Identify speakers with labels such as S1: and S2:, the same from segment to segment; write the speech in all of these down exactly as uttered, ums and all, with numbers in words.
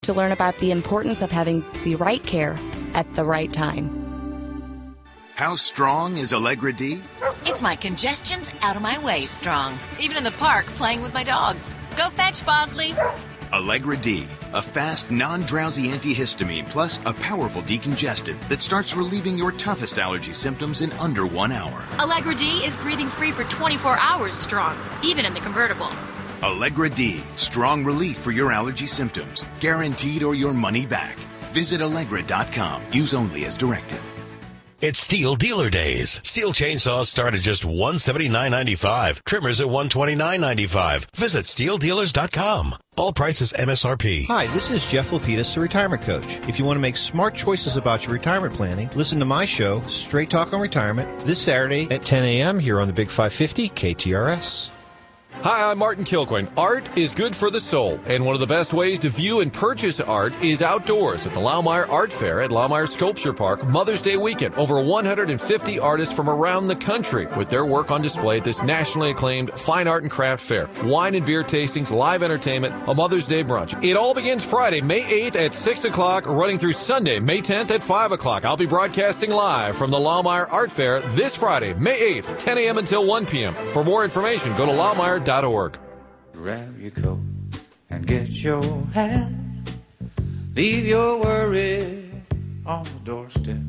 S1: to learn about the importance of having the right care at the right time.
S2: How strong is Allegra D?
S3: It's my congestion's out of my way strong. Even in the park playing with my dogs. Go fetch, Bosley.
S2: Allegra D, a fast, non-drowsy antihistamine plus a powerful decongestant that starts relieving your toughest allergy symptoms in under one hour.
S3: Allegra D is breathing free for twenty-four hours strong, even in the convertible.
S2: Allegra D, strong relief for your allergy symptoms, guaranteed or your money back. Visit Allegra dot com. Use only as directed.
S4: It's Steel Dealer Days. Steel chainsaws start at just one hundred seventy-nine ninety-five. Trimmers at one hundred twenty-nine ninety-five. Visit steel dealers dot com. All prices M S R P.
S5: Hi, this is Jeff Lapidus, the Retirement Coach. If you want to make smart choices about your retirement planning, listen to my show, Straight Talk on Retirement, this Saturday at ten a.m. here on the Big five fifty K T R S.
S6: Hi, I'm Martin Kilcoyne. Art is good for the soul, and one of the best ways to view and purchase art is outdoors at the Laumeier Art Fair at Laumeier Sculpture Park Mother's Day weekend. Over one hundred fifty artists from around the country with their work on display at this nationally acclaimed fine art and craft fair. Wine and beer tastings, live entertainment, a Mother's Day brunch. It all begins Friday, May eighth at six o'clock, running through Sunday, May tenth at five o'clock. I'll be broadcasting live from the Laumeier Art Fair this Friday, May eighth, ten a.m. until one p.m. For more information, go to laumeier dot org.
S7: Grab your coat and get your hat. Leave your worries on the doorstep.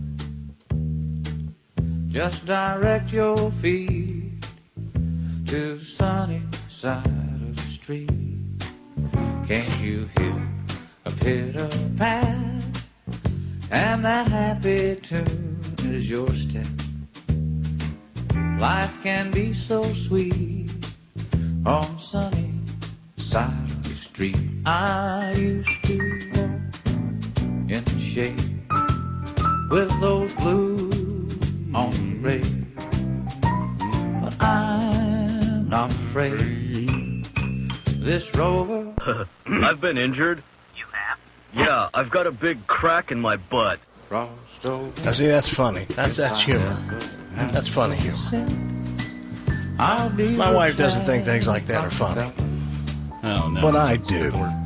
S7: Just direct your feet to the sunny side of the street. Can't you hear a pitter-pat? And that happy tune is your step. Life can be so sweet on sunny side of the street. I used to walk in the shade with those blues on the parade, but I'm not afraid. This rover.
S8: I've been injured.
S7: You have?
S8: Yeah, I've got a big crack in my butt.
S7: Frost over.
S9: Now, see, that's funny. That's that's humor. That's funny humor. My wife doesn't think things like that are funny.
S10: Oh, no.
S9: But I do.
S7: At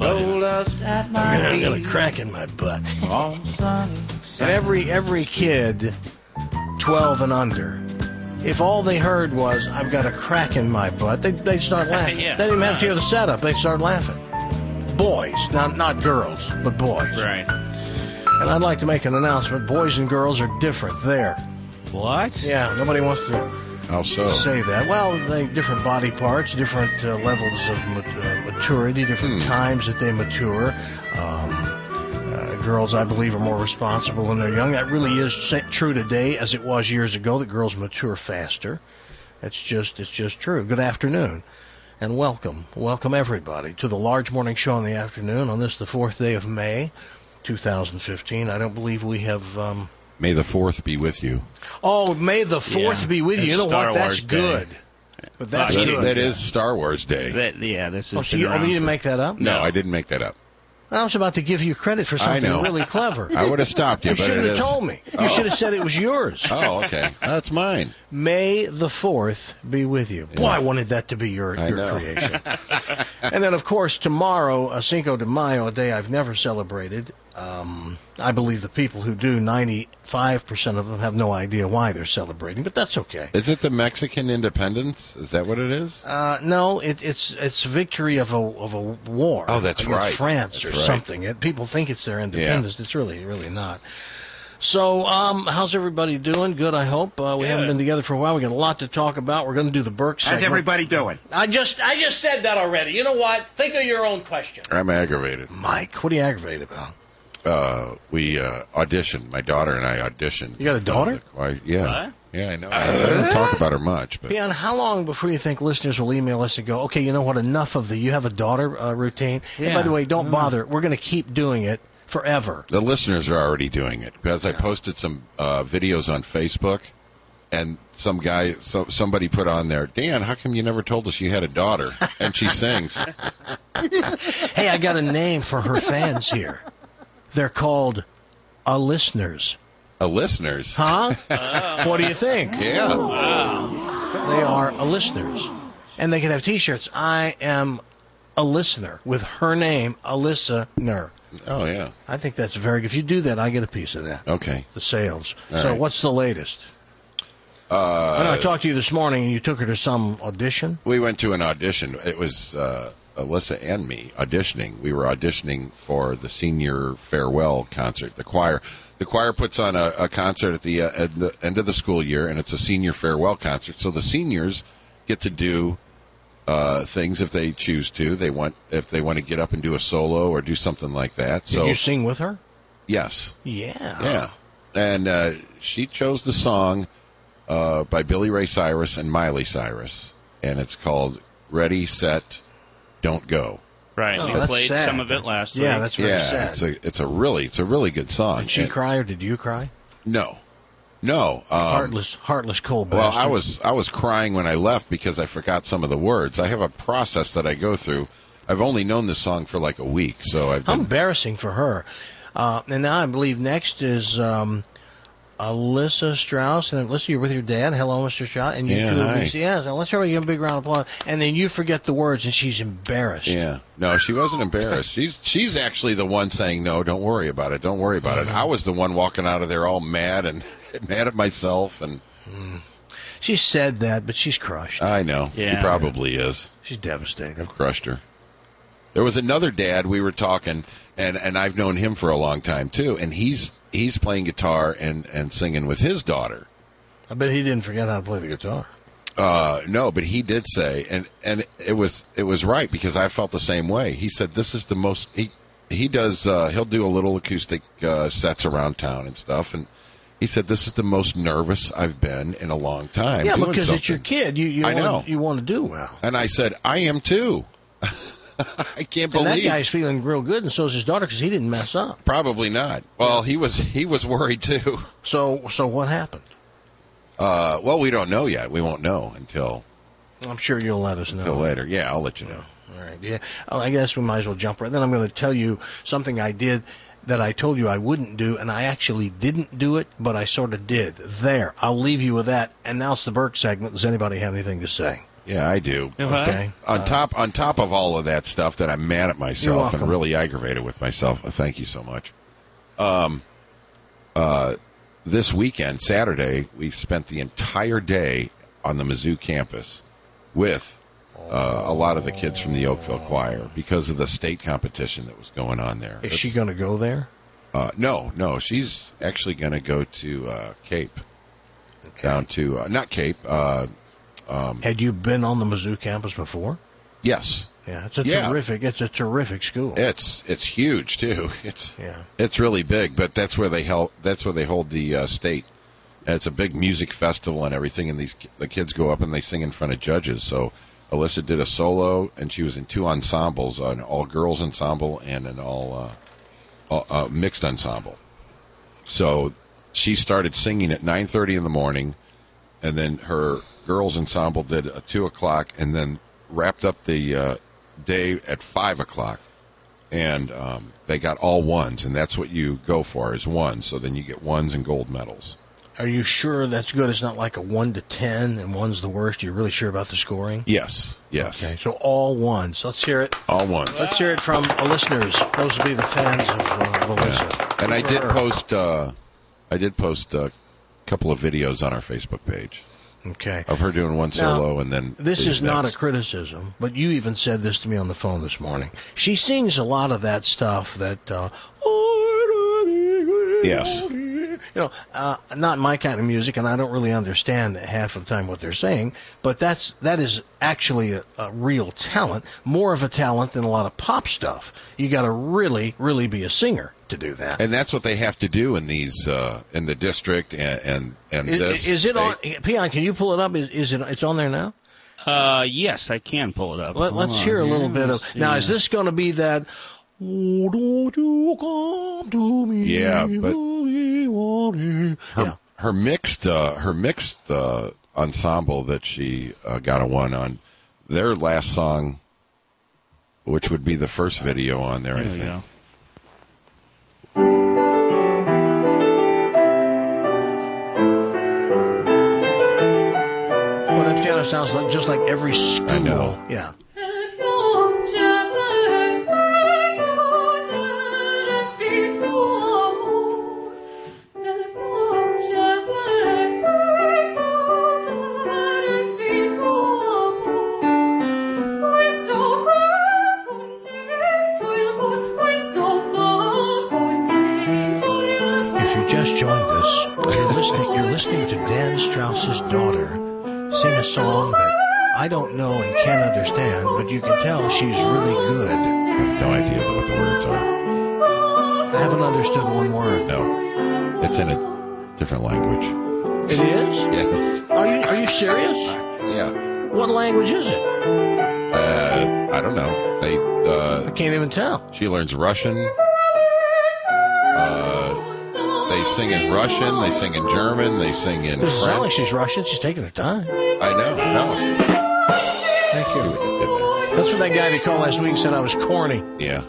S7: my
S9: I got a crack in my butt.
S7: on sunny
S9: And every every kid, twelve and under, if all they heard was, I've got a crack in my butt, they'd, they'd start laughing.
S10: Yeah.
S9: They didn't even have to hear the setup. They'd start laughing. Boys, not, not girls, but boys.
S10: Right.
S9: And I'd like to make an announcement. Boys and girls are different there.
S10: What?
S9: Yeah, nobody wants to
S11: How so?
S9: say that. Well, they different body parts, different uh, levels of mat- uh, maturity, different
S11: Hmm.
S9: times that they mature. Um, uh, girls, I believe, are more responsible when they're young. That really is sa- true today, as it was years ago. That girls mature faster. It's just, it's just true. Good afternoon, and welcome, welcome everybody to the Large Morning Show in the afternoon on this, the fourth day of May, two thousand fifteen. I don't believe we have. Um,
S11: May the fourth be with you.
S9: Oh, May the fourth
S10: Yeah.
S9: be with you.
S10: It's
S9: You know
S10: Star
S9: what? That's
S10: Wars Day.
S9: good. But that's
S11: That,
S9: good.
S11: that is Star Wars Day.
S10: That, yeah, this is.
S9: Oh, so you, oh, you didn't make that up?
S11: No, I didn't make that up.
S9: I was about to give you credit for
S11: I
S9: something
S11: know.
S9: really clever.
S11: I would have stopped you,
S9: You
S11: but
S9: should
S11: it
S9: have
S11: is.
S9: told me. You
S11: Oh.
S9: should have said it was yours.
S11: Oh, okay. That's mine.
S9: May the fourth be with you. Boy,
S11: Yeah.
S9: I wanted that to be your,
S11: I
S9: your
S11: know.
S9: creation. And then, of course, tomorrow, uh, Cinco de Mayo, a day I've never celebrated. Um, I believe the people who do, ninety-five percent of them have no idea why they're celebrating, but that's okay.
S11: Is it the Mexican independence? Is that what it is?
S9: Uh, no, it, it's it's victory of a of a war.
S11: Oh, that's
S9: against
S11: right.
S9: France
S11: That's
S9: or
S11: right.
S9: something. It, people think it's their independence. It's really really not. So, um, how's everybody doing? Good, I hope. Uh, we
S10: Good.
S9: haven't been together for a while. We got a lot to talk about. We're going to do the Burke segment.
S10: How's everybody doing?
S9: I just I just said that already. You know what? Think of your own question.
S11: I'm aggravated.
S9: Mike, what are you aggravated about?
S11: Uh, we uh, auditioned. My daughter and I auditioned.
S9: You got a daughter?
S11: Why, yeah.
S10: What?
S11: Yeah, I know. I, I don't talk about her much, but
S9: Pian, how long before you think listeners will email us and go, okay, you know what, enough of the you have a daughter uh, routine? And by
S10: Yeah.
S9: the way, don't
S10: Mm.
S9: bother. We're going to keep doing it forever.
S11: the listeners are already doing it because I posted some uh, videos on Facebook, and some guy, so somebody put on there, Dan, how come you never told us you had a daughter? And she sings.
S9: Hey, I got a name for her fans here. They're called a listeners.
S11: A listeners.
S9: Huh? What do you think?
S11: Yeah.
S9: They are a listeners. And they can have T-shirts. I am a listener with her name, a listener.
S11: Oh, yeah.
S9: I think that's very good. If you do that, I get a piece of that.
S11: Okay.
S9: The sales.
S11: All
S9: so
S11: right.
S9: what's the latest?
S11: Uh,
S9: I know I talked to you this morning, and you took her to some audition.
S11: We went to an audition. It was uh, Alyssa and me auditioning. We were auditioning for the senior farewell concert. The choir, the choir puts on a, a concert at the, uh, at the end of the school year, and it's a senior farewell concert. So the seniors get to do uh, things if they choose to. They want if they want to get up and do a solo or do something like that.
S9: Did
S11: So
S9: you sing with her?
S11: yes,
S9: Yeah.
S11: yeah, and uh, she chose the song uh, by Billy Ray Cyrus and Miley Cyrus, and it's called "Ready, Set, Don't Go."
S10: Right.
S9: Oh,
S10: we
S9: that's
S10: played
S9: sad.
S10: some of it last
S9: Yeah,
S10: week.
S9: that's very
S11: yeah,
S9: sad.
S11: it's a it's a really it's a really good song.
S9: Did she
S11: And-
S9: cry or did you cry?
S11: No, no. Um,
S9: heartless, heartless, cold
S11: Well,
S9: bastard.
S11: I was I was crying when I left because I forgot some of the words. I have a process that I go through. I've only known this song for like a week, so I've
S9: How
S11: been.
S9: embarrassing for her. Uh, and now I believe next is um, Alyssa Strauss. And Alyssa, you're with your dad. Hello, Mister Strauss. And you
S11: Yeah,
S9: two will
S11: hi.
S9: be, yeah, so let's everybody give a big round of applause. And then you forget the words, and she's embarrassed.
S11: Yeah, no, she wasn't embarrassed. She's she's actually the one saying, "No, don't worry about it. Don't worry about it." I was the one walking out of there all mad and mad at myself, and
S9: She said that, but she's crushed.
S11: I know
S10: Yeah.
S11: she probably is.
S9: She's devastated.
S11: I've crushed her. There was another dad we were talking, and, and I've known him for a long time too, and he's he's playing guitar and, and singing with his daughter.
S9: I bet he didn't forget how to play the guitar.
S11: Uh, no, but he did say, and, and it was it was right because I felt the same way. He said this is the most he he does uh, he'll do a little acoustic uh, sets around town and stuff, and he said this is the most nervous I've been in a long time.
S9: Yeah,
S11: doing
S9: because it's your
S11: something."
S9: kid. You you
S11: I
S9: want,
S11: know.
S9: you want to do well.
S11: And I said I am too. I can't
S9: And that
S11: believe.
S9: guy's feeling real good, and so is his daughter because he didn't mess up.
S11: Probably not. Well, he was he was worried too.
S9: So so what happened?
S11: Uh, well, we don't know yet. We won't know until
S9: I'm sure you'll let us know.
S11: until later. Yeah, I'll let you know.
S9: All right. Yeah. Well, I guess we might as well jump right. Then I'm going to tell you something I did that I told you I wouldn't do, and I actually didn't do it, but I sort of did. There. I'll leave you with that. And now it's the Burke segment. Does anybody have anything to say?
S11: Yeah, I do.
S9: Okay.
S11: On top on top of all of that stuff that I'm mad at
S9: You're
S11: myself and
S9: welcome.
S11: really aggravated with myself. uh, Thank you so much. Um, uh, this weekend, Saturday, we spent the entire day on the Mizzou campus with uh, a lot of the kids from the Oakville Choir because of the state competition that was going on there.
S9: Is she
S11: It's-
S9: going to go there?
S11: Uh, no, no, she's actually going to go to uh, Cape, down to uh, not Cape. Uh, um,
S9: Had you been on the Mizzou campus before?
S11: yes,
S9: Yeah, it's a
S11: Yeah.
S9: terrific. It's a terrific school.
S11: it's it's huge too. It's
S9: Yeah.
S11: it's really big, but that's where they held. That's where they hold the uh, state. And it's a big music festival and everything, and these the kids go up and they sing in front of judges. So Alyssa did a solo, and she was in two ensembles: an all girls ensemble and an all, uh, all uh, mixed ensemble. So she started singing at nine thirty in the morning, and then her girls ensemble did a two o'clock, and then wrapped up the uh, day at five o'clock. And um, they got all ones, and that's what you go for is ones. So then you get ones and gold medals.
S9: Are you sure that's good? It's not like a one to ten, and one's the worst. You're really sure about the scoring?
S11: Yes, yes,
S9: Okay, so all ones. Let's hear it.
S11: all ones.
S9: Let's hear it from uh, listeners. Those will be the fans of, uh, of Alyssa.
S11: And I
S9: For
S11: did
S9: her.
S11: post, uh, I did post a couple of videos on our Facebook page
S9: Okay.
S11: of her doing one
S9: Now,
S11: solo, and then
S9: This
S11: the
S9: is not a
S11: next.
S9: criticism, but you even said this to me on the phone this morning. She sings a lot of that stuff that, uh,
S11: Yes.
S9: you know, uh, not my kind of music, and I don't really understand half of the time what they're saying. But that's that is actually a, a real talent, more of a talent than a lot of pop stuff. You got to really, really be a singer to do that.
S11: And that's what they have to do in these uh, in the district and and, and
S9: Is,
S11: this
S9: is it on?
S11: state.
S9: Peon, can you pull it up? Is, is it? It's on there now.
S10: Uh, yes, I can pull it up.
S9: Let,
S10: Hold
S9: let's
S10: on
S9: hear a
S10: here.
S9: little bit of.
S10: Let's
S9: Now,
S10: see.
S9: is this going to be that? Oh, don't you come to me?
S11: Yeah, but-
S9: but
S11: Her,
S9: yeah.
S11: her mixed uh, her mixed uh, ensemble that she uh, got a one on, their last song, which would be the first video on there, I
S10: There we
S11: think.
S10: go.
S9: Well, that piano sounds like just like every school.
S11: I know.
S9: Yeah.
S12: Don't you
S9: just joined us, you're listening, you're listening to Dan Strauss's daughter sing a song that I don't know and can't understand, but you can tell she's really good.
S11: I have no idea what the words are.
S9: I haven't understood one word.
S11: No. It's in a different language.
S9: It is?
S11: Yes.
S9: Are you are you serious?
S11: Yeah.
S9: What language is it?
S11: Uh, I don't know. They. Uh,
S9: I can't even tell.
S11: She learns Russian. Uh, they sing in Russian. They sing in German. They sing in
S9: Doesn't
S11: French.
S9: sound like she's Russian. She's taking her time.
S11: I know. No.
S9: Thank you. That's what that guy they called last week said I was corny.
S11: Yeah.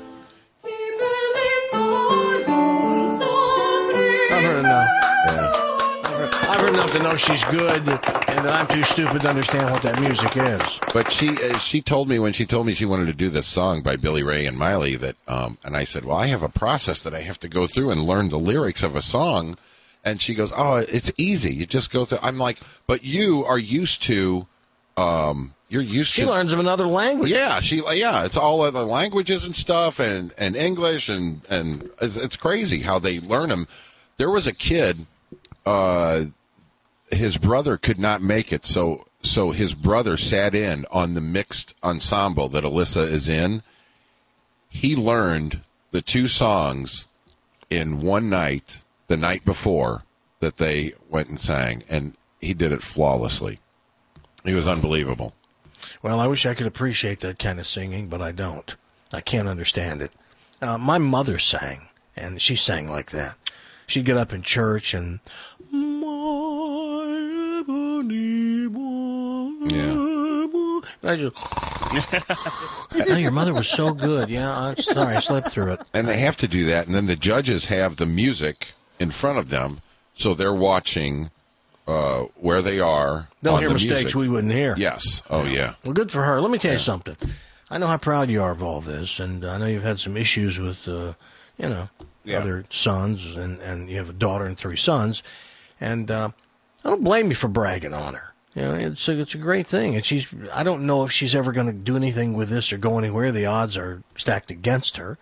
S9: I've heard enough.
S11: Yeah.
S9: I've heard, I've heard enough to know she's good, and that I'm too stupid to understand what that music is.
S11: But she uh, she told me when she told me she wanted to do this song by Billy Ray and Miley that, um, and I said, well, I have a process that I have to go through and learn the lyrics of a song. And she goes, oh, it's easy. You just go through. I'm like, but you are used to, um, you're used
S9: She
S11: to.
S9: learns of another language.
S11: Yeah, she. Yeah, it's all other languages and stuff, and, and English, and and it's, it's crazy how they learn them. There was a kid, uh, his brother could not make it, so so his brother sat in on the mixed ensemble that Alyssa is in. He learned the two songs in one night, the night before that they went and sang, and he did it flawlessly. He was unbelievable.
S9: Well, I wish I could appreciate that kind of singing, but I don't. I can't understand it. Uh, my mother sang, and she sang like that. She'd get up in church and...
S11: Yeah.
S9: I just... Oh, your mother was so good. Yeah, I'm sorry, I slept through it.
S11: And they have to do that, and then the judges have the music in front of them, so they're watching uh, where they are.
S9: They'll
S11: on
S9: hear
S11: the
S9: mistakes
S11: music.
S9: we wouldn't hear.
S11: Yes. Oh, yeah.
S9: Well, good for her. Let me tell you something. I know how proud you are of all this, and I know you've had some issues with, uh, you know,
S11: Yeah.
S9: other sons, and, and you have a daughter and three sons, and uh, I don't blame you for bragging on her. You know, it's a, it's a great thing, and she's. I don't know if she's ever going to do anything with this or go anywhere. The odds are stacked against her.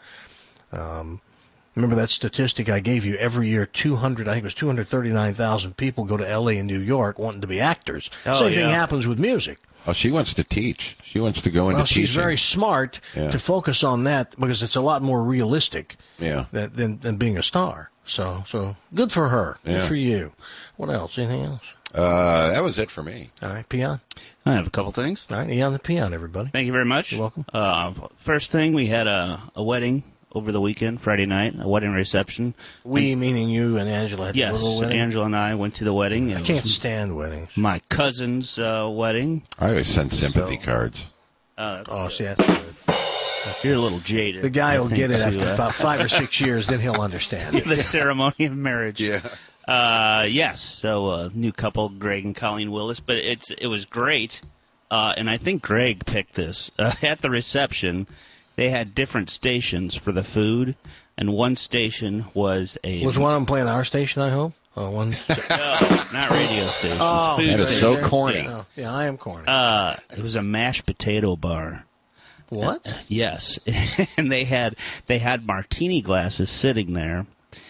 S9: Um, remember that statistic I gave you? Every year, two hundred, I think it was two hundred thirty-nine thousand people go to L A and New York wanting to be actors.
S11: Oh,
S9: Same thing
S11: yeah.
S9: happens with music.
S11: Oh, she wants to teach. She wants to go into
S9: Well,
S11: teaching.
S9: she's very smart
S11: Yeah.
S9: to focus on that because it's a lot more realistic
S11: Yeah.
S9: than, than, than being a star. So, so good for her. Good
S11: Yeah.
S9: for you. What else? Anything else?
S11: Uh, that was it for me.
S9: All right, Peon.
S10: I have a couple things.
S9: All right, Eon the Peon, everybody.
S10: Thank you very much.
S9: You're welcome.
S10: Uh, first thing, we had a, a wedding over the weekend, Friday night, a wedding reception.
S9: We, meaning you and Angela, had
S10: Yes,
S9: a little wedding?
S10: Angela and I went to the wedding.
S9: I
S10: It
S9: can't
S10: was
S9: stand weddings.
S10: my cousin's uh, wedding.
S11: I always send sympathy cards.
S10: Uh,
S9: Oh, see, that's good.
S10: You're a little jaded.
S9: The guy
S10: I
S9: will
S10: think,
S9: get it
S10: to,
S9: after
S10: uh,
S9: about five or six years, then he'll understand.
S10: the ceremony of marriage.
S11: Yeah.
S10: Uh, yes. So, uh, new couple, Greg and Colleen Willis, but it's it was great. Uh, and I think Greg picked this uh, at the reception. They had different stations for the food, and one station was a
S9: Was one of them playing our station, I hope? Oh, one.
S10: no, not radio stations.
S9: Oh,
S10: food
S11: That is so
S10: stations.
S11: corny.
S10: Yeah.
S9: Oh, yeah, I am corny.
S10: Uh, it was a mashed potato bar.
S9: What?
S10: Yes, and they had they had martini glasses sitting there,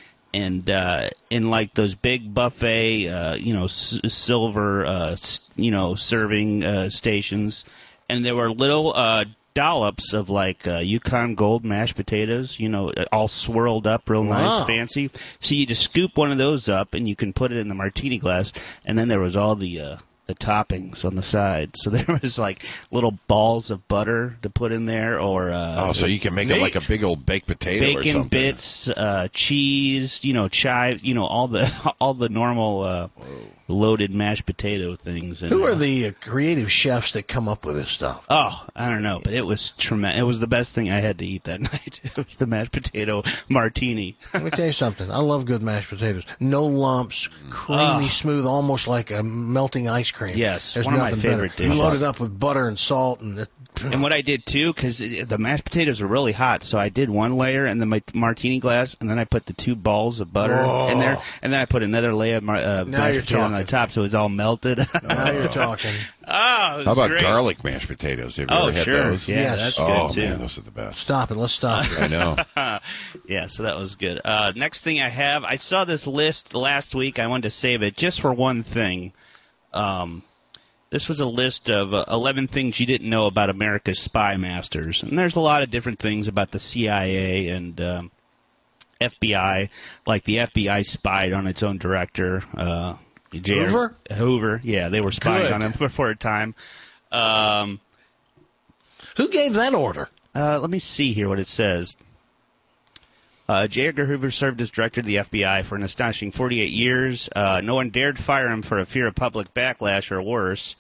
S10: and uh, in like those big buffet, uh, you know, s- silver, uh, s- you know, serving uh, stations, and there were little uh, dollops of like uh, Yukon Gold mashed potatoes, you know, all swirled up, real
S9: Wow.
S10: nice, fancy. So you just scoop one of those up, and you can put it in the martini glass, and then there was all the uh, the toppings on the side. So there was like little balls of butter to put in there, or uh,
S11: Oh, so you can make it like a big old baked potato or
S10: bacon
S11: something.
S10: bits, uh, cheese, you know, chive, you know, all the all the normal uh, loaded mashed potato things. And,
S9: Who are
S10: uh,
S9: the uh, creative chefs that come up with this stuff?
S10: Oh, I don't know, but it was tremendous. It was the best thing I had to eat that night. It was the mashed potato martini.
S9: Let me tell you something. I love good mashed potatoes. No lumps, creamy,
S10: Oh.
S9: smooth, almost like a melting ice cream.
S10: Yes,
S9: There's
S10: one of my
S9: nothing
S10: favorite
S9: better. You
S10: dishes.
S9: load it up with butter and salt, and it,
S10: And what I did, too, because the mashed potatoes were really hot, so I did one layer in the ma- martini glass, and then I put the two balls of butter
S9: Oh.
S10: in there, and then I put another layer of mar- uh,
S9: Now
S10: mashed
S9: you're
S10: potato on the
S9: talking.
S10: top, so it's all melted.
S9: Now you're talking.
S10: Oh, it was
S11: How about
S10: great.
S11: garlic mashed potatoes? Have you
S10: Oh,
S11: ever had
S10: sure.
S11: those?
S10: Yeah,
S9: Yes.
S10: that's
S11: oh,
S10: good, too.
S11: man, those are the best.
S9: Stop it. Let's stop it.
S11: I know.
S10: Yeah, so that was good. Uh, next thing I have, I saw this list last week. I wanted to save it just for one thing. Um, this was a list of uh, eleven things you didn't know about America's spy masters. And there's a lot of different things about the C I A and um, F B I. Like the F B I spied on its own director. Uh, J R
S9: Hoover?
S10: Hoover, yeah, they were spying
S9: Good.
S10: on him for a time. Um,
S9: Who gave that order?
S10: uh, let me see here what it says. Uh, J. Edgar Hoover served as director of the F B I for an astonishing forty-eight years. Uh, no one dared fire him for a fear of public backlash or worse.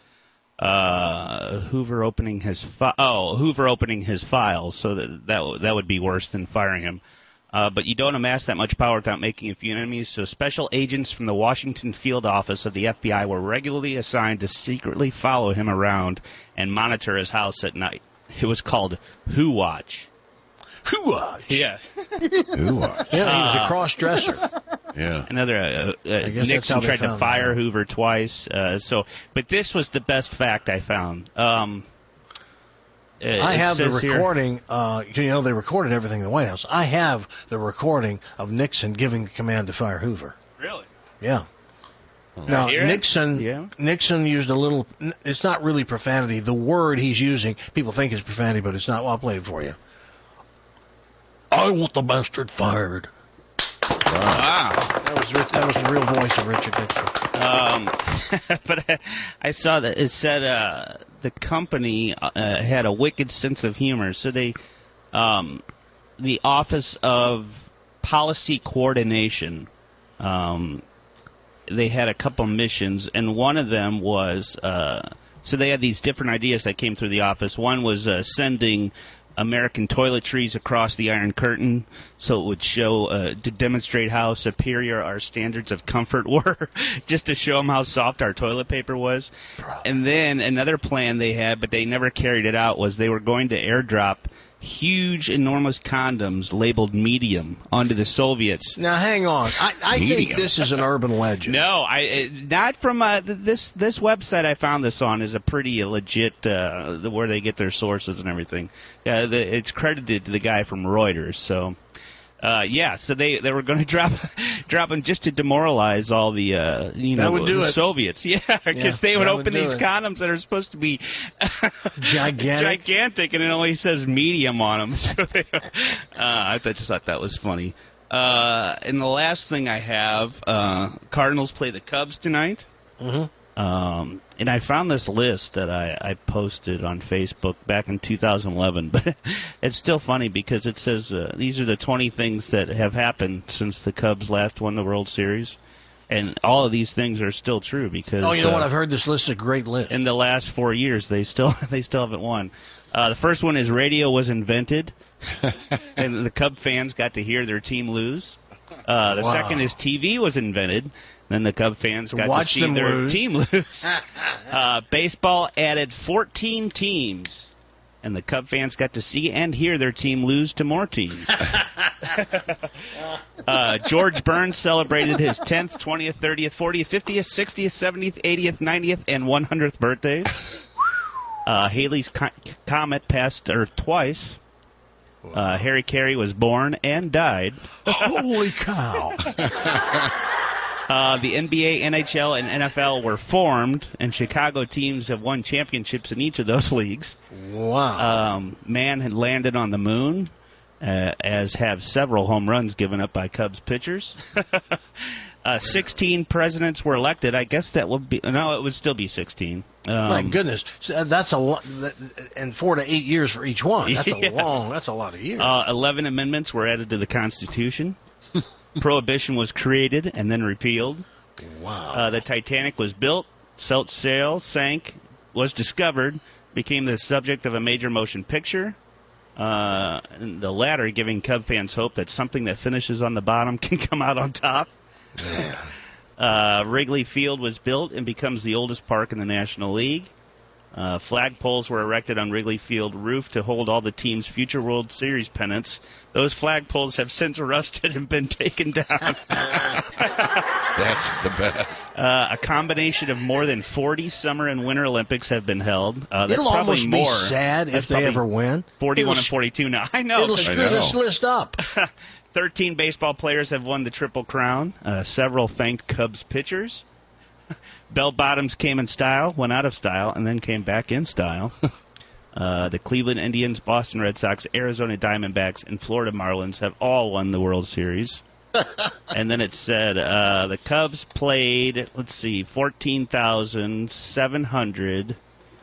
S10: Uh, Hoover opening his fi- oh Hoover opening his files, so that that, w- that would be worse than firing him. Uh, but you don't amass that much power without making a few enemies. So special agents from the Washington field office of the F B I were regularly assigned to secretly follow him around and monitor his house at night. It was called Who Watch.
S9: Who watch?
S10: Yeah.
S11: Who watch?
S9: Yeah, he was a cross dresser.
S11: Yeah.
S10: Another uh, uh,
S9: guess that's
S10: Nixon
S9: how they
S10: tried to
S9: found
S10: fire
S9: him.
S10: Hoover twice. Uh, so, but this was the best fact I found. Um, uh,
S9: I
S10: it
S9: have the
S10: says here-
S9: recording. Uh, you know, they recorded everything in the White House. I have the recording of Nixon giving the command to fire Hoover.
S10: Really?
S9: Yeah. Now
S10: Hear it?
S9: Nixon,
S10: Yeah.
S9: Nixon used a little. It's not really profanity. The word he's using, people think is profanity, but it's not. Well, I'll play it for you. I want the bastard fired.
S10: Wow.
S9: That was Rich- that was the real voice of Richard Nixon.
S10: Um, but I, I saw that it said uh, the company uh, had a wicked sense of humor. So they, um, the Office of Policy Coordination, um, they had a couple missions, and one of them was uh, so they had these different ideas that came through the office. One was uh, sending American toiletries across the Iron Curtain, so it would show uh, to demonstrate how superior our standards of comfort were, just to show them how soft our toilet paper was. And then another plan they had, but they never carried it out, was they were going to airdrop huge, enormous condoms labeled medium onto the Soviets.
S9: Now, hang on. I, I think
S10: Medium.
S9: this is an urban legend.
S10: No, I uh, not from uh, th- this this website I found this on is a pretty legit uh, the- where they get their sources and everything. Uh, the, it's credited to the guy from Reuters. So, uh, yeah, so they, they were going to drop drop them just to demoralize all the uh, you know
S9: That would do
S10: the
S9: it.
S10: Soviets. Yeah, because
S9: Yeah,
S10: they would
S9: that would
S10: open
S9: do
S10: these
S9: it.
S10: condoms that are supposed to be
S9: Gigantic.
S10: gigantic, and it only says medium on them. So they, uh, I thought- just thought that was funny. Uh, and the last thing I have, uh, Cardinals play the Cubs tonight.
S9: Mm-hmm.
S10: Um, and I found this list that I, I posted on Facebook back in two thousand eleven, but it's still funny because it says uh, these are the twenty things that have happened since the Cubs last won the World Series. And all of these things are still true because
S9: Oh, you know
S10: uh,
S9: what? I've heard this list is a great list.
S10: in the last four years they still they still haven't won. Uh, the first one is radio was invented, and the Cub fans got to hear their team lose. Uh, the
S9: Wow.
S10: second is T V was invented. Then the Cub fans got
S9: watch
S10: to see
S9: them
S10: their
S9: lose.
S10: team lose. uh, baseball added fourteen teams, and the Cub fans got to see and hear their team lose to more teams. uh, George Burns celebrated his tenth, twentieth, thirtieth, fortieth, fiftieth, sixtieth, seventieth, eightieth, ninetieth, and one hundredth birthdays. Uh, Halley's co- Comet passed Earth twice. Uh, Harry Carey was born and died.
S9: Holy cow.
S10: Uh, the N B A, N H L, and N F L were formed, and Chicago teams have won championships in each of those leagues.
S9: Wow.
S10: Um, man had landed on the moon, uh, as have several home runs given up by Cubs pitchers. uh, sixteen presidents were elected. I guess that would be no, it would still be sixteen. Um,
S9: My goodness, So that's a lot, and four to eight years for each one. That's a
S10: Yes.
S9: long. That's a lot of years.
S10: Uh, Eleven amendments were added to the Constitution. Prohibition was created and then repealed.
S9: Wow.
S10: Uh, the Titanic was built, set sail, sank, was discovered, became the subject of a major motion picture. Uh, and the latter giving Cub fans hope that something that finishes on the bottom can come out on top. Uh, Wrigley Field was built and becomes the oldest park in the National League. Uh, flagpoles were erected on Wrigley Field roof to hold all the team's future World Series pennants. Those flagpoles have since rusted and been taken down.
S11: That's the best.
S10: Uh, a combination of more than forty Summer and Winter Olympics have been held. Uh, that's
S9: It'll
S10: probably
S9: almost
S10: more.
S9: be sad
S10: That's
S9: if they
S10: probably
S9: ever win.
S10: forty-one
S9: It'll
S10: and forty-two now. I know.
S9: It'll screw this list up.
S10: thirteen baseball players have won the Triple Crown. Uh, several thanked Cubs pitchers. Bell Bottoms came in style, went out of style, and then came back in style. Uh, the Cleveland Indians, Boston Red Sox, Arizona Diamondbacks, and Florida Marlins have all won the World Series. And then it said uh, the Cubs played, let's see, fourteen thousand seven hundred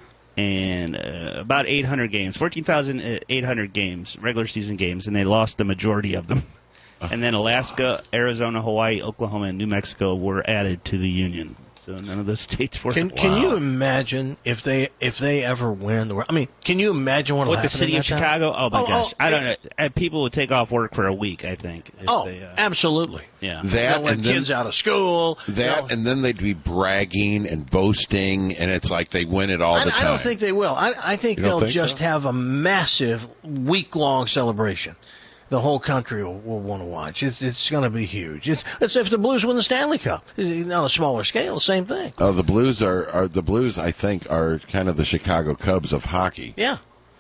S10: and uh, about eight hundred games, fourteen thousand eight hundred games, regular season games, and they lost the majority of them. And then Alaska, Arizona, Hawaii, Oklahoma, and New Mexico were added to the Union. So none of those states were.
S9: Can, can you imagine if they if they ever win? The, I mean, can you imagine what will
S10: With
S9: happen
S10: the city
S9: in
S10: of
S9: that town?
S10: Chicago? Oh, my
S9: Oh,
S10: gosh.
S9: oh,
S10: I don't know. Uh, People would take off work for a week, I think. if
S9: Oh,
S10: they, uh,
S9: absolutely.
S10: Yeah.
S11: That
S9: They'll let
S11: and then-
S9: kids out of school.
S11: That
S9: They'll-
S11: and then they'd be bragging and boasting, and it's like they win it all
S9: I,
S11: the time.
S9: I don't think they will. I, I think
S11: You don't
S9: they'll
S11: think
S9: just
S11: so?
S9: have a massive week-long celebration. The whole country will, will want to watch. It's, it's going to be huge. It's, it's if the Blues win the Stanley Cup. It's on a smaller scale, the same thing.
S11: Oh, the Blues are, are the Blues. I think are kind of the Chicago Cubs of hockey.
S9: Yeah.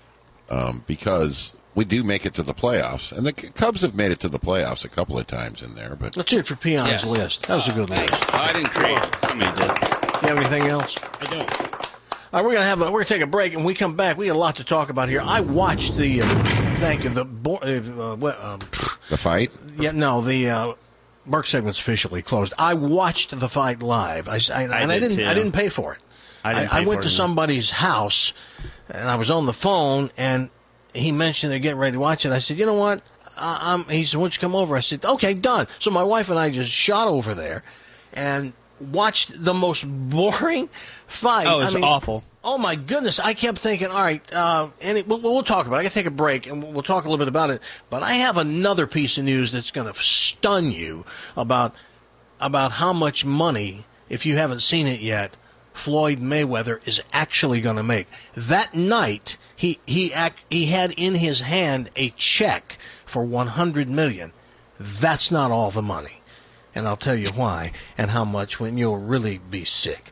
S11: Um, because we do make it to the playoffs, and the Cubs have made it to the playoffs a couple of times in there. But
S9: Let's hear it for Peon's
S10: Yes.
S9: list. That was a good list.
S10: Oh, I didn't create it. Somebody did.
S9: You have anything else?
S10: I don't.
S9: All right, we're gonna have a, we're gonna take a break, and when we come back, we got a lot to talk about here. I watched the uh, thank you the bo- uh, what, um,
S11: the fight.
S9: yeah no the uh, Burke segment's officially closed. I watched the fight live. I, I, and I
S10: did,
S9: didn't
S10: too.
S9: I didn't pay for it.
S10: I didn't
S9: I,
S10: pay
S9: went
S10: for
S9: to
S10: it either.
S9: somebody's house, and I was on the phone, and he mentioned they're getting ready to watch it. I said, you know what? I, I'm, he said, why don't you come over? I said, okay, done. So my wife and I just shot over there, and watched the most boring fight.
S10: Oh, it was
S9: I mean,
S10: awful.
S9: Oh my goodness! I kept thinking, all right, uh, and it, we'll, we'll talk about it. I got to take a break, and we'll, we'll talk a little bit about it. But I have another piece of news that's going to stun you about about how much money, if you haven't seen it yet, Floyd Mayweather is actually going to make. That night, he he act, he had in his hand a check for one hundred million dollars. That's not all the money, and I'll tell you why and how much when you'll really be sick.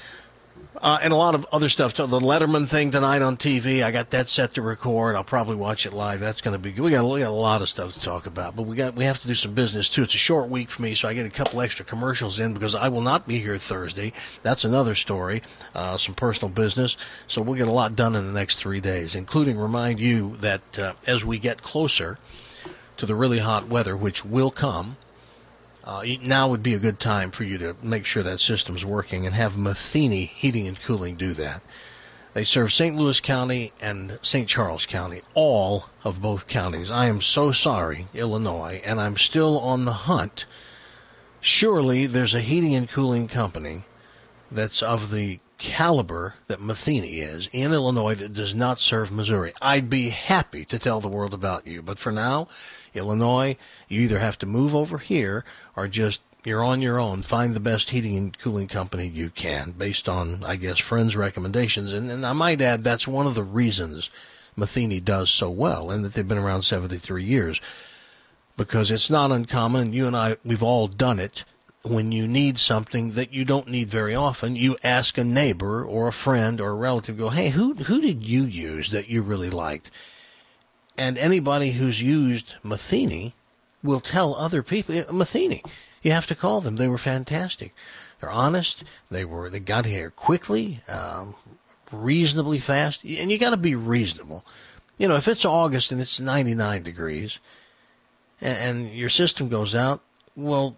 S9: Uh, and a lot of other stuff. So the Letterman thing tonight on T V, I got that set to record. I'll probably watch it live. That's going to be good. We got, we got a lot of stuff to talk about, but we got we have to do some business too. It's a short week for me, so I get a couple extra commercials in because I will not be here Thursday. That's another story. Uh, some personal business. So we'll get a lot done in the next three days, including remind you that uh, as we get closer to the really hot weather, which will come, Uh, now would be a good time for you to make sure that system's working and have Matheny Heating and Cooling do that. They serve Saint Louis County and Saint Charles County, all of both counties. I am so sorry, Illinois, and I'm still on the hunt. Surely there's a heating and cooling company that's of the caliber that Matheny is in Illinois that does not serve Missouri. I'd be happy to tell the world about you, but for now, Illinois, you either have to move over here or just you're on your own. Find the best heating and cooling company you can based on, I guess, friends' recommendations. And, and I might add that's one of the reasons Matheny does so well and that they've been around seventy-three years, because it's not uncommon. And you and I, we've all done it. When you need something that you don't need very often, you ask a neighbor or a friend or a relative, go, hey, who who did you use that you really liked? And anybody who's used Matheny will tell other people, Matheny, you have to call them. They were fantastic. They're honest. They were. They got here quickly, um, reasonably fast. And you got to be reasonable. You know, if it's August and it's ninety-nine degrees and, and your system goes out, well,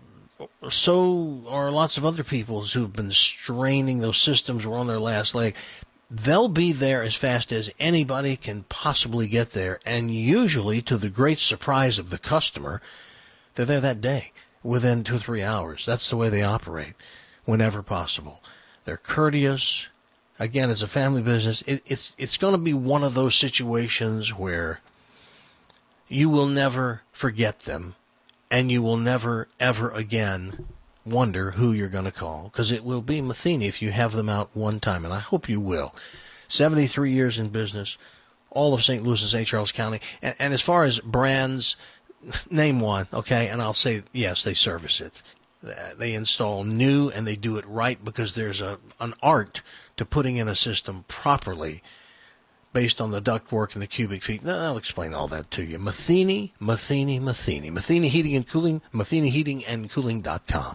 S9: so are lots of other people who've been straining those systems, were on their last leg. They'll be there as fast as anybody can possibly get there, and usually, to the great surprise of the customer, they're there that day, within two or three hours. That's the way they operate, whenever possible. They're courteous. Again, it's a family business. It, it's it's going to be one of those situations where you will never forget them, and you will never, ever again wonder who you're going to call, because it will be Matheny if you have them out one time, and I hope you will. seventy-three years in business, all of Saint Louis and Saint Charles County. And, and as far as brands, name one, okay? And I'll say, yes, they service it. They install new and they do it right because there's a an art to putting in a system properly based on the ductwork and the cubic feet. No, I'll explain all that to you. Matheny, Matheny, Matheny. Matheny Heating and Cooling, Matheny Heating and Cooling dot com.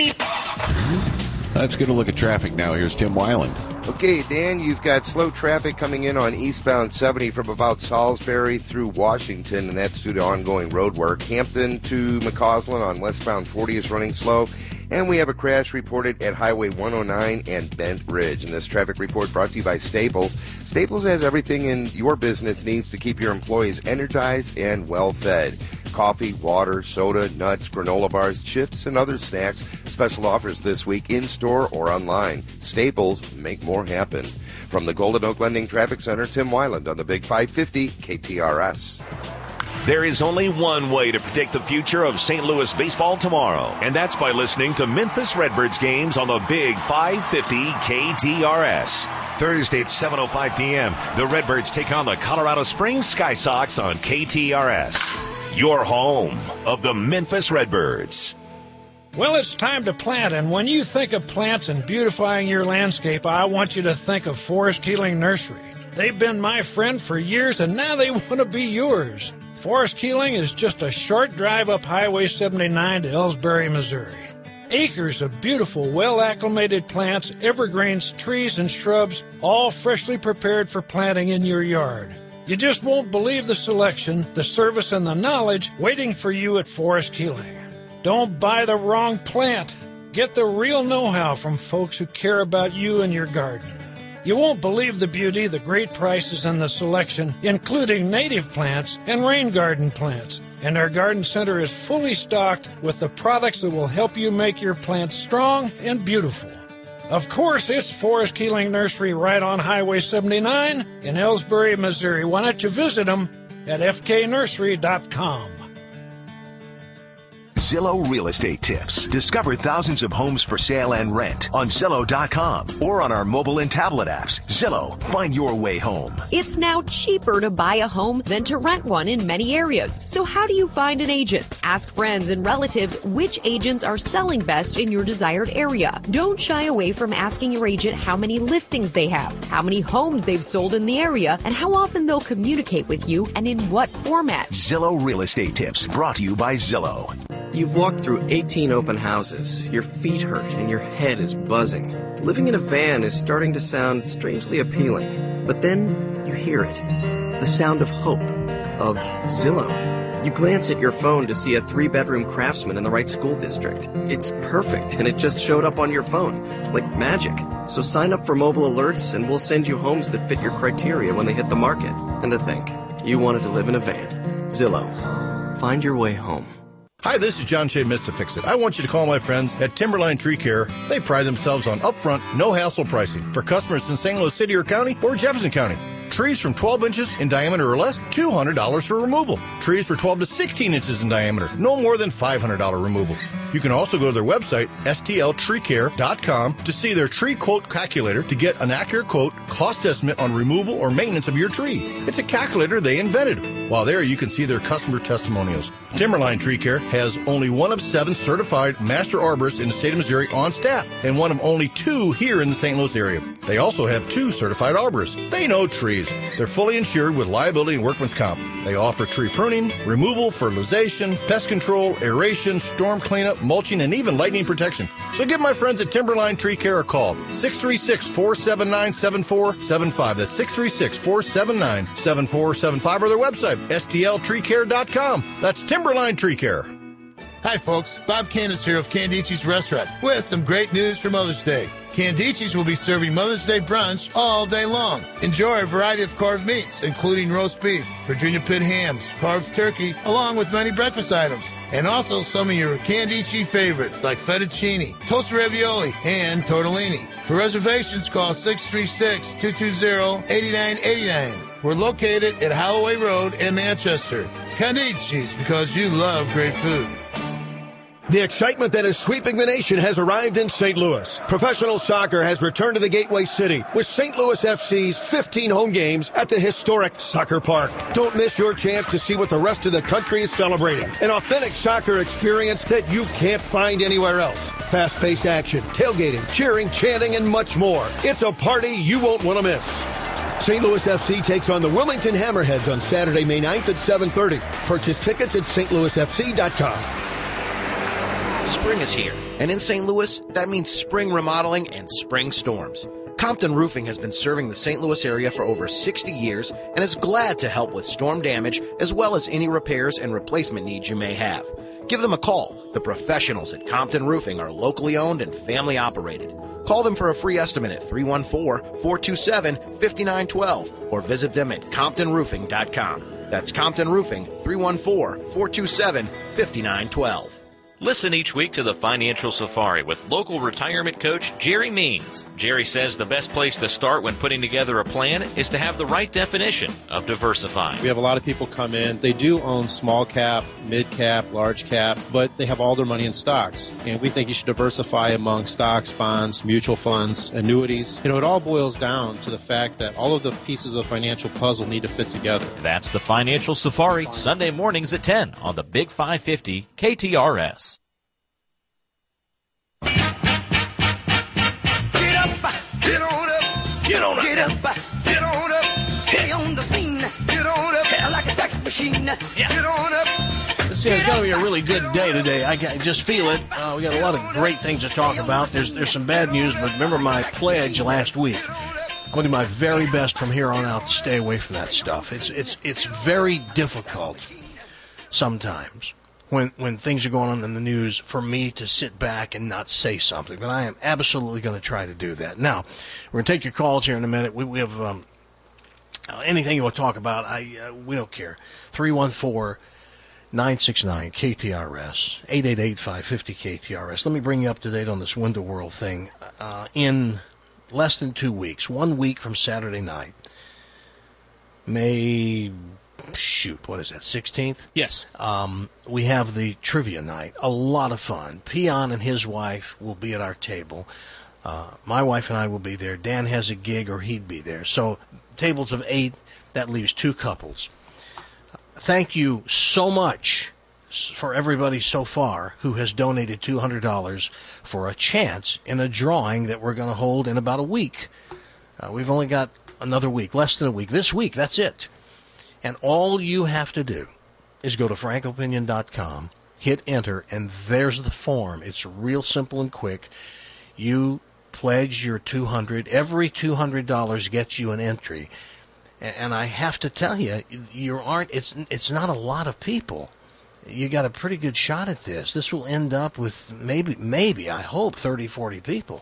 S11: Let's get a look at traffic now. Here's Tim Weiland.
S12: Okay, Dan, you've got slow traffic coming in on eastbound seventy from about Salisbury through Washington, and that's due to ongoing road work. Hampton to McCausland on westbound forty is running slow. And we have a crash reported at Highway one oh nine and Bent Ridge. And this traffic report brought to you by Staples. Staples has everything in your business needs to keep your employees energized and well-fed. Coffee, water, soda, nuts, granola bars, chips, and other snacks. Special offers this week in-store or online. Staples, make more happen. From the Golden Oak Lending Traffic Center, Tim Weiland on the Big five fifty K T R S.
S13: There is only one way to predict the future of Saint Louis baseball tomorrow, and that's by listening to Memphis Redbirds games on the Big five fifty K T R S. Thursday at seven oh five p.m., the Redbirds take on the Colorado Springs Sky Sox on K T R S. Your home of the Memphis Redbirds.
S14: Well, it's time to plant, and when you think of plants and beautifying your landscape, I want you to think of Forest Keeling Nursery. They've been my friend for years, and now they want to be yours. Forest Keeling is just a short drive up Highway seventy-nine to Ellsbury, Missouri. Acres of beautiful, well-acclimated plants, evergreens, trees, and shrubs, all freshly prepared for planting in your yard. You just won't believe the selection, the service, and the knowledge waiting for you at Forest Keeling. Don't buy the wrong plant. Get the real know-how from folks who care about you and your garden. You won't believe the beauty, the great prices, and the selection, including native plants and rain garden plants. And our garden center is fully stocked with the products that will help you make your plants strong and beautiful. Of course, it's Forest Keeling Nursery right on Highway seventy-nine in Ellsbury, Missouri. Why don't you visit them at f k nursery dot com.
S15: Zillow Real Estate Tips. Discover thousands of homes for sale and rent on Zillow dot com or on our mobile and tablet apps. Zillow, find your way home.
S16: It's now cheaper to buy a home than to rent one in many areas. So how do you find an agent? Ask friends and relatives which agents are selling best in your desired area. Don't shy away from asking your agent how many listings they have, how many homes they've sold in the area, and how often they'll communicate with you and in what format.
S15: Zillow Real Estate Tips, brought to you by Zillow.
S17: You've walked through eighteen open houses. Your feet hurt and your head is buzzing. Living in a van is starting to sound strangely appealing. But then you hear it. The sound of hope. Of Zillow. You glance at your phone to see a three-bedroom Craftsman in the right school district. It's perfect, and it just showed up on your phone. Like magic. So sign up for mobile alerts, and we'll send you homes that fit your criteria when they hit the market. And to think, you wanted to live in a van. Zillow. Find your way home.
S18: Hi, this is John Shea Mistafix-It. I want you to call my friends at Timberline Tree Care. They pride themselves on upfront, no-hassle pricing for customers in Saint Louis City or County or Jefferson County. Trees from twelve inches in diameter or less, two hundred dollars for removal. Trees for twelve to sixteen inches in diameter, no more than five hundred dollars removal. You can also go to their website, S T L tree care dot com, to see their tree quote calculator to get an accurate quote, cost estimate on removal or maintenance of your tree. It's a calculator they invented. While there, you can see their customer testimonials. Timberline Tree Care has only one of seven certified master arborists in the state of Missouri on staff, and one of only two here in the Saint Louis area. They also have two certified arborists. They know trees. They're fully insured with liability and workman's comp. They offer tree pruning, removal, fertilization, pest control, aeration, storm cleanup, mulching, and even lightning protection. So give my friends at Timberline Tree Care a call. six three six, four seven nine, seven four seven five. That's six three six, four seven nine, seven four seven five, or their website, S T L tree care dot com. That's Timberline Tree Care.
S19: Hi, folks. Bob Candace here of Candici's Restaurant with some great news for Mother's Day. Candici's will be serving Mother's Day brunch all day long. Enjoy a variety of carved meats, including roast beef, Virginia pit hams, carved turkey, along with many breakfast items. And also some of your Candici favorites like fettuccine, toasted ravioli, and tortellini. For reservations, call six three six, two two zero, eight nine eight nine. We're located at Holloway Road in Manchester. Candici's, because you love great food.
S20: The excitement that is sweeping the nation has arrived in Saint Louis. Professional soccer has returned to the Gateway City with Saint Louis F C's fifteen home games at the historic Soccer Park. Don't miss your chance to see what the rest of the country is celebrating. An authentic soccer experience that you can't find anywhere else. Fast-paced action, tailgating, cheering, chanting, and much more. It's a party you won't want to miss. Saint Louis F C takes on the Wilmington Hammerheads on Saturday, May ninth at seven thirty. Purchase tickets at st louis f c dot com.
S21: Spring is here, and in Saint Louis, that means spring remodeling and spring storms. Compton Roofing has been serving the Saint Louis area for over sixty years and is glad to help with storm damage as well as any repairs and replacement needs you may have. Give them a call. The professionals at Compton Roofing are locally owned and family operated. Call them for a free estimate at three one four, four two seven, five nine one two or visit them at compton roofing dot com. That's Compton Roofing, three one four, four two seven, five nine one two.
S22: Listen each week to the Financial Safari with local retirement coach Jerry Means. Jerry says the best place to start when putting together a plan is to have the right definition of diversifying.
S23: We have a lot of people come in. They do own small cap, mid cap, large cap, but they have all their money in stocks. And we think you should diversify among stocks, bonds, mutual funds, annuities. You know, it all boils down to the fact that all of the pieces of the financial puzzle need to fit together.
S22: That's the Financial Safari, Sunday mornings at ten on the Big five fifty K T R S.
S24: Get up, get on up, get on up, get up, get on up, stay on the scene, get on up, like a sex machine, get on up.
S9: It's, it's going to be a really good day today. I can just feel it. Uh, we got a lot of great things to talk about. There's there's some bad news, but remember my pledge last week. I'm going to do my very best from here on out to stay away from that stuff. It's it's it's very difficult sometimes when when things are going on in the news for me to sit back and not say something. But I am absolutely going to try to do that. Now, we're going to take your calls here in a minute. We, we have um, anything you want to talk about, I uh, we don't care. three one four, nine six nine, K T R S, eight eight eight, five five zero, K T R S. Let me bring you up to date on this Window World thing. Uh, in less than two weeks, one week from Saturday night, May... Shoot, what is that, sixteenth?
S10: Yes.
S9: Um, we have the trivia night. A lot of fun. Peon and his wife will be at our table. Uh, my wife and I will be there. Dan has a gig or he'd be there. So tables of eight, that leaves two couples. Thank you so much for everybody so far who has donated two hundred dollars for a chance in a drawing that we're going to hold in about a week. Uh, we've only got another week, less than a week. This week, that's it. And all you have to do is go to frank opinion dot com, hit enter, and there's the form. It's real simple and quick. You pledge your two hundred dollars. Every two hundred dollars gets you an entry. And I have to tell you, you aren't. It's it's not a lot of people. You got a pretty good shot at this. This will end up with maybe maybe I hope thirty, forty people,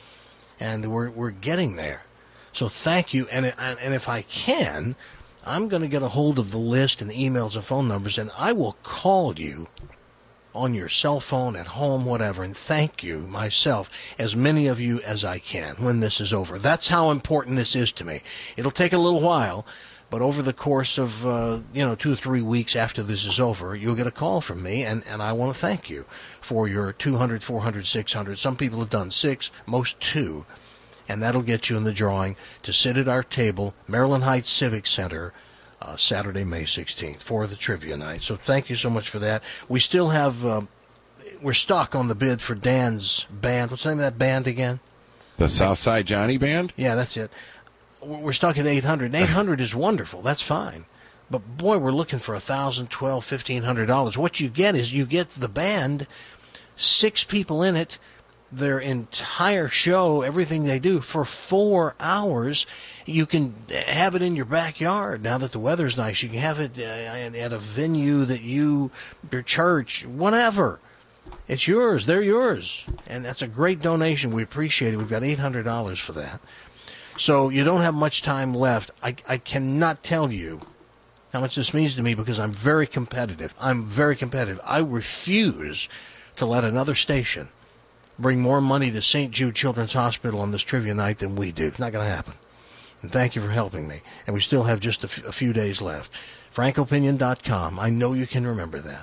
S9: and we're we're getting there. So thank you. And and if I can, I'm going to get a hold of the list and emails and phone numbers, and I will call you on your cell phone, at home, whatever, and thank you myself, as many of you as I can when this is over. That's how important this is to me. It'll take a little while, but over the course of, uh, you know, two or three weeks after this is over, you'll get a call from me, and, and I want to thank you for your two hundred, four hundred, six hundred. Some people have done six, most two. And that'll get you in the drawing to sit at our table, Maryland Heights Civic Center, uh, Saturday, May sixteenth, for the trivia night. So thank you so much for that. We still have, uh, we're stuck on the bid for Dan's band. What's the name of that band again?
S11: The Southside Johnny Band?
S9: Yeah, that's it. We're stuck at eight hundred. eight hundred is wonderful. That's fine. But, boy, we're looking for one thousand dollars, twelve hundred dollars, fifteen hundred dollars. What you get is you get the band, six people in it, their entire show, everything they do, for four hours. You can have it in your backyard now that the weather's nice. You can have it uh, at a venue that you, your church, whatever. It's yours. They're yours. And that's a great donation. We appreciate it. We've got eight hundred dollars for that. So you don't have much time left. I, I cannot tell you how much this means to me because I'm very competitive. I'm very competitive. I refuse to let another station bring more money to Saint Jude Children's Hospital on this trivia night than we do. It's not going to happen. And thank you for helping me. And we still have just a, f- a few days left. frank opinion dot com. I know you can remember that.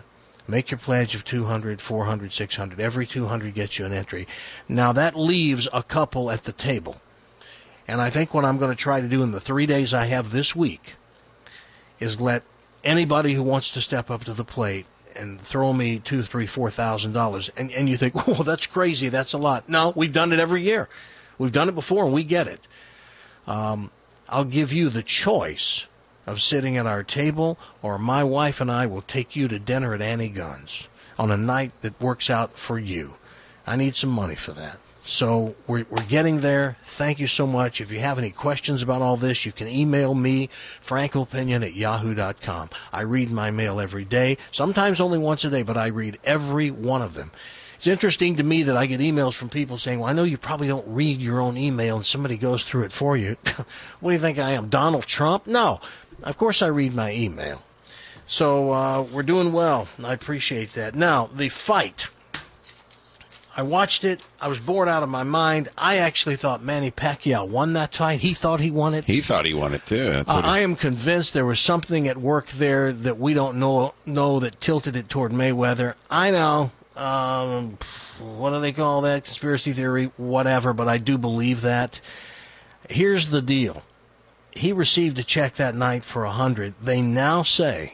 S9: Make your pledge of two hundred, four hundred, six hundred. Every two hundred gets you an entry. Now, that leaves a couple at the table. And I think what I'm going to try to do in the three days I have this week is let anybody who wants to step up to the plate and throw me two, three, four thousand dollars. And and you think, well, that's crazy. That's a lot. No, we've done it every year. We've done it before, and we get it. Um, I'll give you the choice of sitting at our table, or my wife and I will take you to dinner at Annie Gunn's on a night that works out for you. I need some money for that. So we're, we're getting there. Thank you so much. If you have any questions about all this, you can email me, frank opinion at yahoo dot com. I read my mail every day, sometimes only once a day, but I read every one of them. It's interesting to me that I get emails from people saying, well, I know you probably don't read your own email and somebody goes through it for you. What do you think I am, Donald Trump? No. Of course I read my email. So uh, we're doing well. I appreciate that. Now, the fight. I watched it. I was bored out of my mind. I actually thought Manny Pacquiao won that fight. He thought he won it.
S11: He thought he won it, too. That's
S9: Uh,
S11: what he-
S9: I am convinced there was something at work there that we don't know know that tilted it toward Mayweather. I know. Um, what do they call that? Conspiracy theory, whatever, but I do believe that. Here's the deal. He received a check that night for a hundred. They now say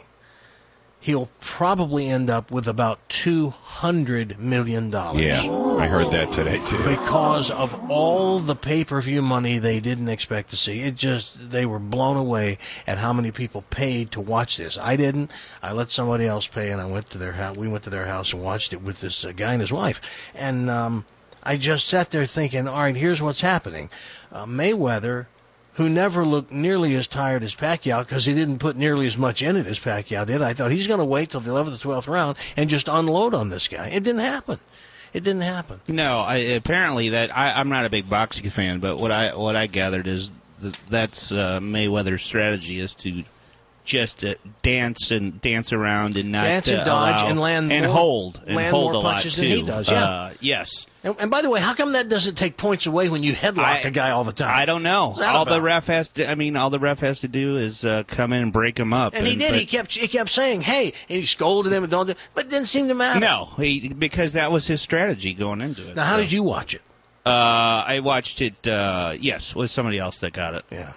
S9: he'll probably end up with about two hundred million dollars.
S11: Yeah, I heard that today, too.
S9: Because of all the pay-per-view money they didn't expect to see. It just, they were blown away at how many people paid to watch this. I didn't. I let somebody else pay, and I went to their house. We went to their house and watched it with this uh, guy and his wife. And um, I just sat there thinking, all right, here's what's happening. Uh, Mayweather, who never looked nearly as tired as Pacquiao because he didn't put nearly as much in it as Pacquiao did. I thought he's going to wait till the eleventh or twelfth round and just unload on this guy. It didn't happen. It didn't happen.
S10: No, I, apparently that I, I'm not a big boxing fan, but what I what I gathered is that that's uh, Mayweather's strategy is to just uh, dance and dance around and not
S9: Dance and
S10: uh,
S9: dodge
S10: allow-
S9: and land
S10: and
S9: more-
S10: hold and
S9: land
S10: hold
S9: more
S10: a lot
S9: punches
S10: too.
S9: than he does, yeah.
S10: Uh, yes.
S9: And, and by the way, how come that doesn't take points away when you headlock
S10: I-
S9: a guy all the time?
S10: I don't know.
S9: What's that
S10: All the
S9: about?
S10: ref has to. I mean, all the ref has to do is uh, come in and break him up.
S9: And he did.
S10: but-
S9: He kept he kept saying, "Hey," and he scolded him and don't do, but it didn't seem to matter.
S10: No, he, because that was his strategy going into it.
S9: Now, how
S10: so.
S9: did you watch it?
S10: Uh, I watched it. Uh, yes, with somebody else that got it.
S9: Yeah,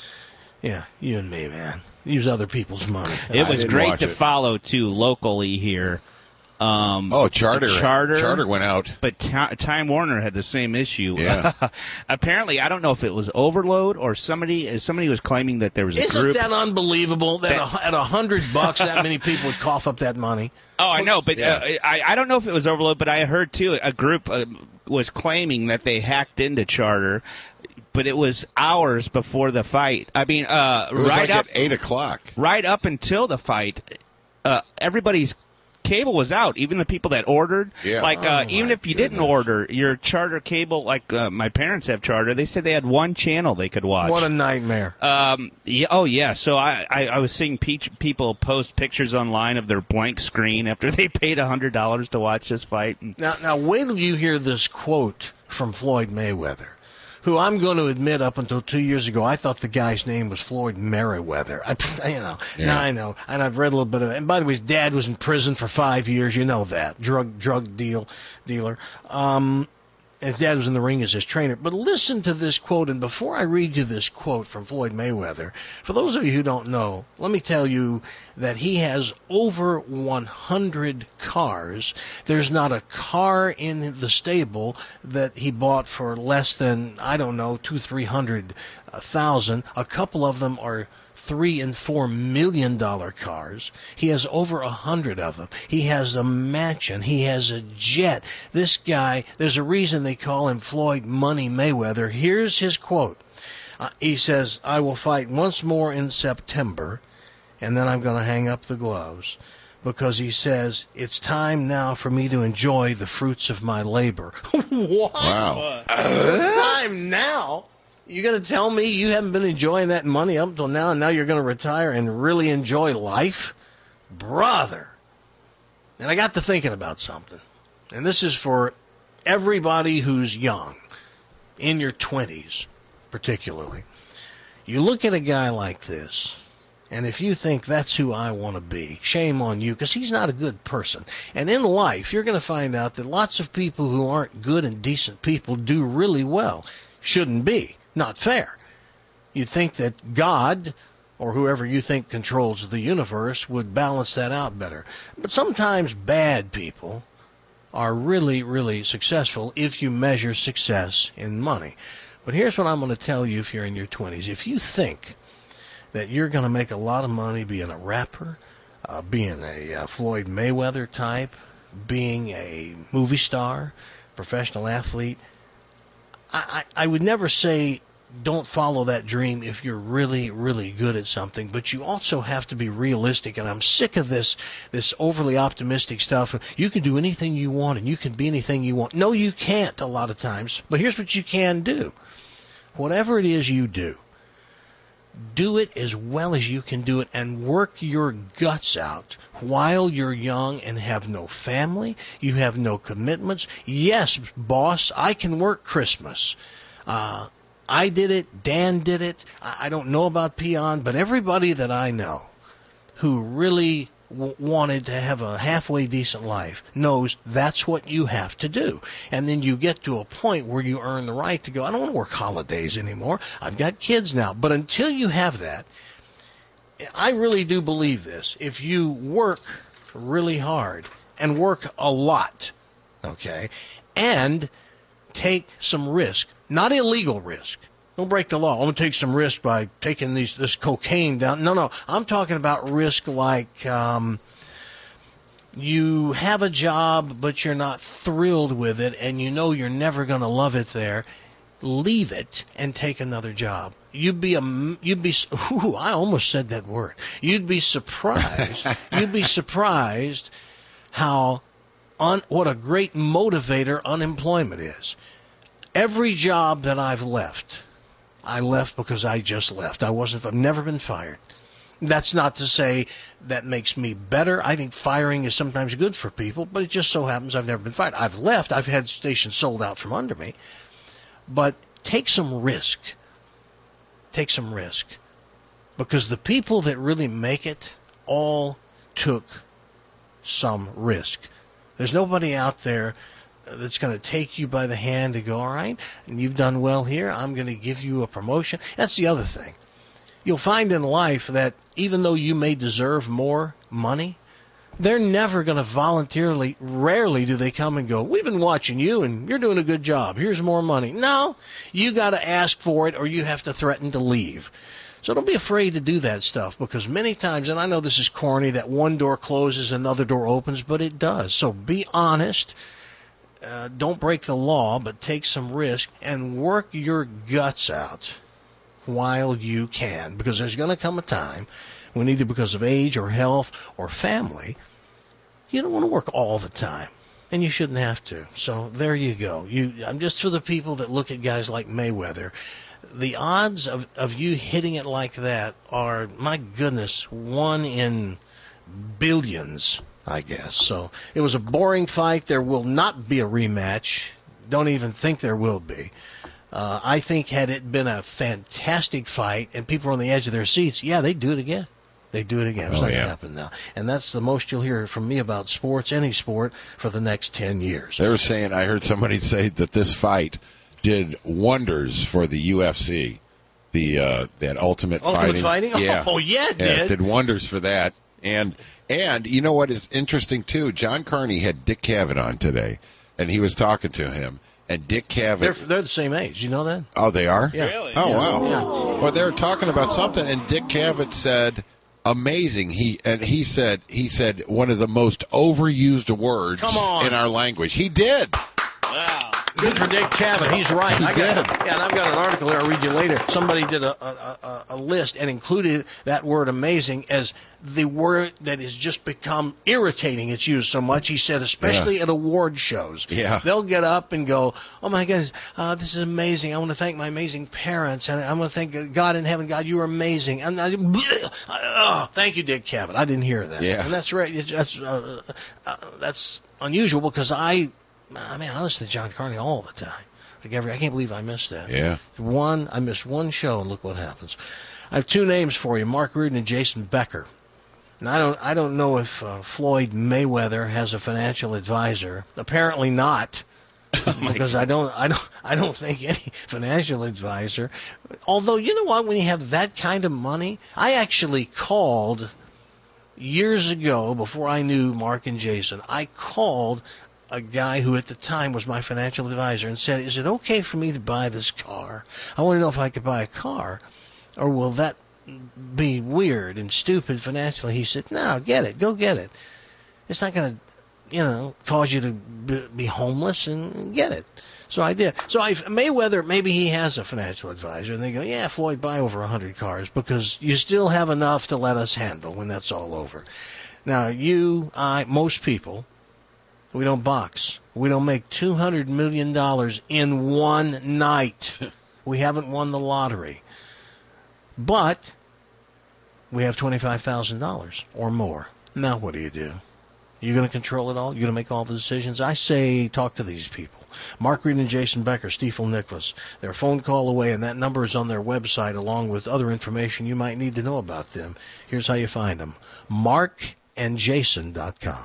S9: yeah, you and me, man. Use other people's money.
S10: It
S11: I
S10: was
S11: didn't
S10: great
S11: watch
S10: to
S11: it.
S10: follow too locally here. Um,
S11: Oh, Charter.
S10: Charter.
S11: Charter went out.
S10: But Ti- Time Warner had the same issue.
S11: Yeah.
S10: Apparently, I don't know if it was overload or somebody somebody was claiming that there was a
S9: Isn't
S10: group.
S9: that unbelievable that a, at a hundred bucks that many people would cough up that money?
S10: Oh, I know, but
S9: Yeah.
S10: uh, I, I don't know if it was overload, but I heard too a group uh, was claiming that they hacked into Charter, but it was hours before the fight. I mean, uh,
S11: It was
S10: right
S11: like
S10: up
S11: at eight o'clock.
S10: right up until the fight, uh, everybody's cable was out. Even the people that ordered,
S11: Yeah.
S10: like uh,
S11: Oh,
S10: even
S11: my
S10: if you didn't order your Charter cable, like uh, my parents have Charter, they said they had one channel they could watch.
S9: What a nightmare!
S10: Um. Yeah, oh, yeah. So I, I, I was seeing pe- people post pictures online of their blank screen after they paid a hundred dollars to watch this fight. And
S9: Now, now wait till you hear this quote from Floyd Mayweather, who I'm going to admit up until two years ago, I thought the guy's name was Floyd Merriweather. I, you know,
S11: Yeah.
S9: now I know, and I've read a little bit of it. And by the way, his dad was in prison for five years. You know that drug drug deal dealer. Um, his dad was in the ring as his trainer. But listen to this quote, and before I read you this quote from Floyd Mayweather, for those of you who don't know, let me tell you that he has over one hundred cars. There's not a car in the stable that he bought for less than, I don't know, two, three hundred thousand. A couple of them are three and four million dollar cars. He has over a hundred of them. He has a mansion. He has a jet. This guy, there's a reason they call him Floyd Money Mayweather. Here's his quote. Uh, he says, "I will fight once more in September, and then I'm going to hang up the gloves." Because he says, it's time now for me to enjoy the fruits of my labor. What?
S11: Wow.
S9: Time now? You're going to tell me you haven't been enjoying that money up until now, and now you're going to retire and really enjoy life? Brother. And I got to thinking about something. And this is for everybody who's young, in your twenties particularly. You look at a guy like this, And if you think that's who I want to be, shame on you, because he's not a good person. And in life, you're going to find out that lots of people who aren't good and decent people do really well. Shouldn't be. Not fair. You'd think that God, or whoever you think controls the universe, would balance that out better. But sometimes bad people are really, really successful if you measure success in money. But here's what I'm going to tell you if you're in your twenties. If you think that you're going to make a lot of money being a rapper, uh, being a uh, Floyd Mayweather type, being a movie star, professional athlete, I, I, I would never say don't follow that dream if you're really, really good at something, but you also have to be realistic, and I'm sick of this this overly optimistic stuff. You can do anything you want, and you can be anything you want. No, you can't a lot of times, but here's what you can do. Whatever it is you do, do it as well as you can do it and work your guts out while you're young and have no family. You have no commitments. Yes, boss, I can work Christmas. Uh, I did it. Dan did it. I, I don't know about Peon, but everybody that I know who really w- wanted to have a halfway decent life knows that's what you have to do. And then you get to a point where you earn the right to go, I don't want to work holidays anymore. I've got kids now. But until you have that, I really do believe this. If you work really hard and work a lot, okay, and take some risk, not illegal risk. Don't break the law. I'm going to take some risk by taking these this cocaine down. No, no. I'm talking about risk like um, you have a job, but you're not thrilled with it, and you know you're never going to love it there. Leave it and take another job. You'd be a, you'd be, ooh, I almost said that word. You'd be surprised. You'd be surprised how, un, what a great motivator unemployment is. Every job that I've left, I left because I just left. I wasn't, I've never been fired. That's not to say that makes me better. I think firing is sometimes good for people, but it just so happens I've never been fired. I've left. I've had stations sold out from under me. But take some risk. Take some risk. Because the people that really make it all took some risk. There's nobody out there that's going to take you by the hand and go, all right, and you've done well here, I'm going to give you a promotion. That's the other thing. You'll find in life that even though you may deserve more money, they're never going to voluntarily, rarely do they come and go, we've been watching you and you're doing a good job, here's more money. No, you got to ask for it or you have to threaten to leave. So don't be afraid to do that stuff, because many times, and I know this is corny, that one door closes, another door opens, but it does. So be honest. Uh, don't break the law, but take some risk and work your guts out while you can, because there's going to come a time when, either because of age or health or family, you don't want to work all the time, and you shouldn't have to. So there you go. You, I'm just for the people that look at guys like Mayweather. The odds of, of you hitting it like that are, my goodness, one in billions, I guess. So it was a boring fight. There will not be a rematch. Don't even think there will be. Uh, I think had it been a fantastic fight and people were on the edge of their seats, yeah, they'd do it again. They'd do it again. It's
S11: oh,
S9: not
S11: yeah.
S9: going to happen now. And that's the most you'll hear from me about sports, any sport, for the next ten years.
S11: They were saying, I heard somebody say that this fight did wonders for the U F C, the uh, that Ultimate,
S9: Ultimate
S11: Fighting.
S9: Fighting?
S11: Yeah.
S9: Oh, yeah, it
S11: yeah,
S9: did.
S11: It did wonders for that. And and you know what is interesting, too? John Carney had Dick Cavett on today, and he was talking to him. And Dick Cavett...
S9: They're, they're the same age. You know that?
S11: Oh, they are?
S9: Yeah.
S11: Really? Oh,
S9: yeah.
S11: wow.
S9: Yeah.
S11: Well, they were talking about something, and Dick Cavett said, amazing. He And he said, he said one of the most overused words
S9: Come on.
S11: in our language. He did.
S9: Wow. Good for Dick Cavett. He's right.
S11: He
S9: I got,
S11: did.
S9: Yeah, and I've got an article here I'll read you later. Somebody did a, a, a, a list and included that word amazing as the word that has just become irritating. It's used so much. He said, especially
S11: Yeah.
S9: at award shows.
S11: Yeah.
S9: They'll get up and go, oh, my goodness, uh, this is amazing. I want to thank my amazing parents. And I want to thank God in heaven. God, you are amazing. And I, oh, thank you, Dick Cavett. I didn't hear that.
S11: Yeah.
S9: And that's right. It's, that's, uh, uh, that's unusual because I... I mean, I listen to John Carney all the time. Like every, I can't believe I missed that.
S11: Yeah.
S9: One, I missed one show, and look what happens. I have two names for you, Mark Reardon and Jason Becker. And I don't I don't know if uh, Floyd Mayweather has a financial advisor. Apparently not. Because I don't, I don't, I don't think any financial advisor. Although, you know what? When you have that kind of money, I actually called years ago, before I knew Mark and Jason. I called a guy who at the time was my financial advisor and said, "Is it okay for me to buy this car? I want to know if I could buy a car, or will that be weird and stupid financially?" He said, "No, get it. Go get it. It's not going to, you know, cause you to be homeless, and get it." So I did. So I, Mayweather, maybe he has a financial advisor, and they go, "Yeah, Floyd, buy over one hundred cars because you still have enough to let us handle when that's all over." Now, you, I, most people, we don't box. We don't make two hundred million dollars in one night. We haven't won the lottery. But we have twenty-five thousand dollars or more. Now what do you do? You're going to control it all? You're going to make all the decisions? I say talk to these people. Mark Reed and Jason Becker, Stiefel Nicholas. They're a phone call away, and that number is on their website along with other information you might need to know about them. Here's how you find them. mark and jason dot com.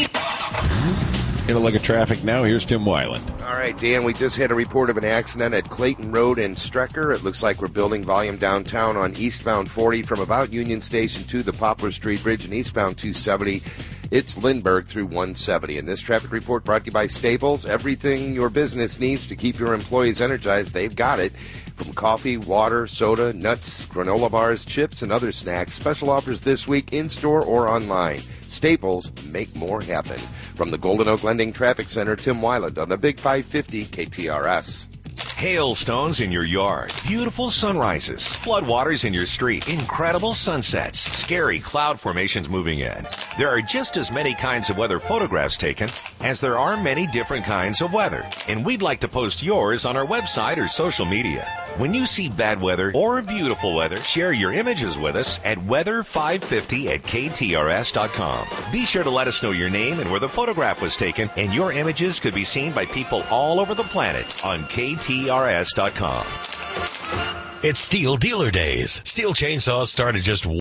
S11: In a look at traffic now, here's Tim Weiland.
S12: All right, Dan, we just had a report of an accident at Clayton Road in Strecker. It looks like we're building volume downtown on eastbound forty from about Union Station to the Poplar Street Bridge, and eastbound two seventy. It's Lindbergh through one seventy. And this traffic report brought to you by Staples. Everything your business needs to keep your employees energized, they've got it. From coffee, water, soda, nuts, granola bars, chips, and other snacks. Special offers this week in-store or online. Staples, make more happen. From the Golden Oak Lending Traffic Center, Tim Weiland on the Big five fifty K T R S.
S13: Hailstones in your yard, beautiful sunrises, floodwaters in your street, incredible sunsets, scary cloud formations moving in. There are just as many kinds of weather photographs taken as there are many different kinds of weather, and we'd like to post yours on our website or social media. When you see bad weather or beautiful weather, share your images with us at weather five fifty at K T R S dot com. Be sure to let us know your name and where the photograph was taken, and your images could be seen by people all over the planet on K T R S dot com.
S1: It's Steel Dealer Days. Steel chainsaws start at just